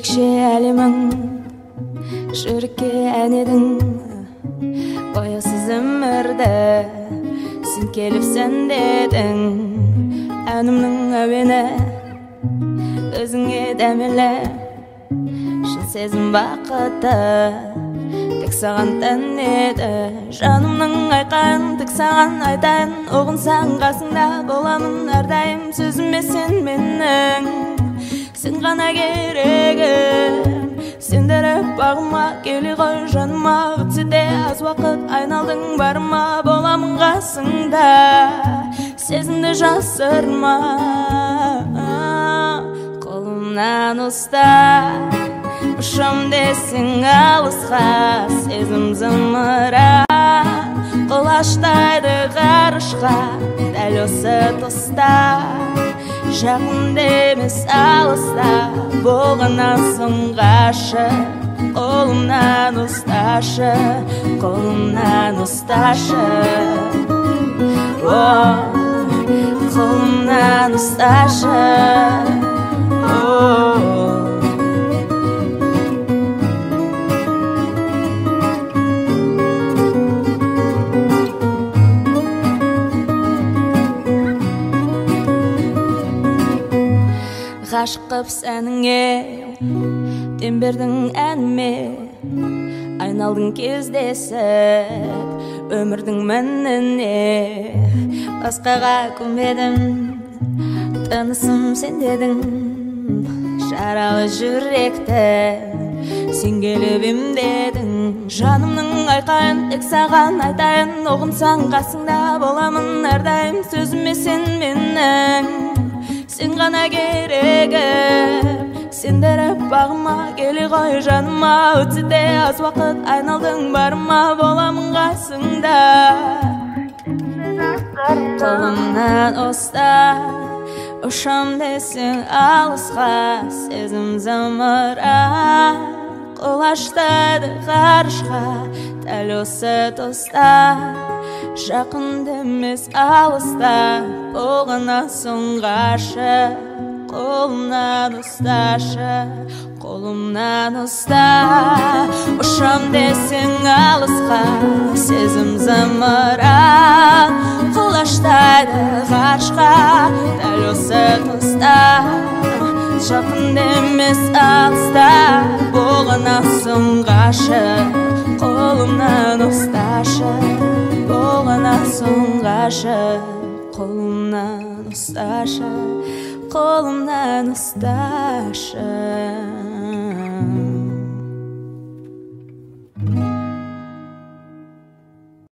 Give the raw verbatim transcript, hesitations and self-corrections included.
ерекше әлемің, жүрекке ән едің, бояусыз өмірді сен келіп сәндедің. Әнімнің әуені өзіңе дәмелі, шын сезім бақыты тек саған тән еді. Жанымның айқайын тек саған айтайын, ұғынсаң қасыңда боламын әрдайым. Сөзіме сен менің, сен ғана керегім, сендіріп бағыма келе ғой жаныма. Өтсе де аз уақыт айналдың барыма, боламын қасыңда, сезімді жасырма. Қолымнан ұста, ұшам десең алысқа, сезім зымыра құлаштайды ғарышқа. Дәл осы тұста, жақында емес алыста, болғаннан соң ғашық. Қолымнан ұсташы, қолымнан ұсташы, қолымнан ұсташы. Ғашық қып сәніңе, дем бердің әніме, айналдың кездесіп өмірдің мәніне. Басқаға көнбедім, тынысым сен дедің, жаралы жүректі сен келіп емдедің. Жанымның айқайын тек саған айтайын, ұғынсаң қасыңда боламын әрдайым. Сөзіме сен менің, сен ғана керегім, сендіріп бағыма келе ғой жаныма. Өтсе де аз уақыт айналдың барыма, боламын қасыңда. Қолымнан ұста, ұшам десең алысқа, сезім зымыра құлаштайды ғарышқа. Дәл осы тұста, жақында емес алыста, болғаннан соң ғашық. Қолымнан ұсташы, қолымнан ұста, ұшам десең алысқа, сезім зымыра құлаштайды ғарышқа. Дәл осы тұста, жақында емес алыста, болғаннан соң ғашық. Қолымнан ұсташы, болғаннан соң ғашық. Қолымнан ұсташы, қолымнан ұсташы.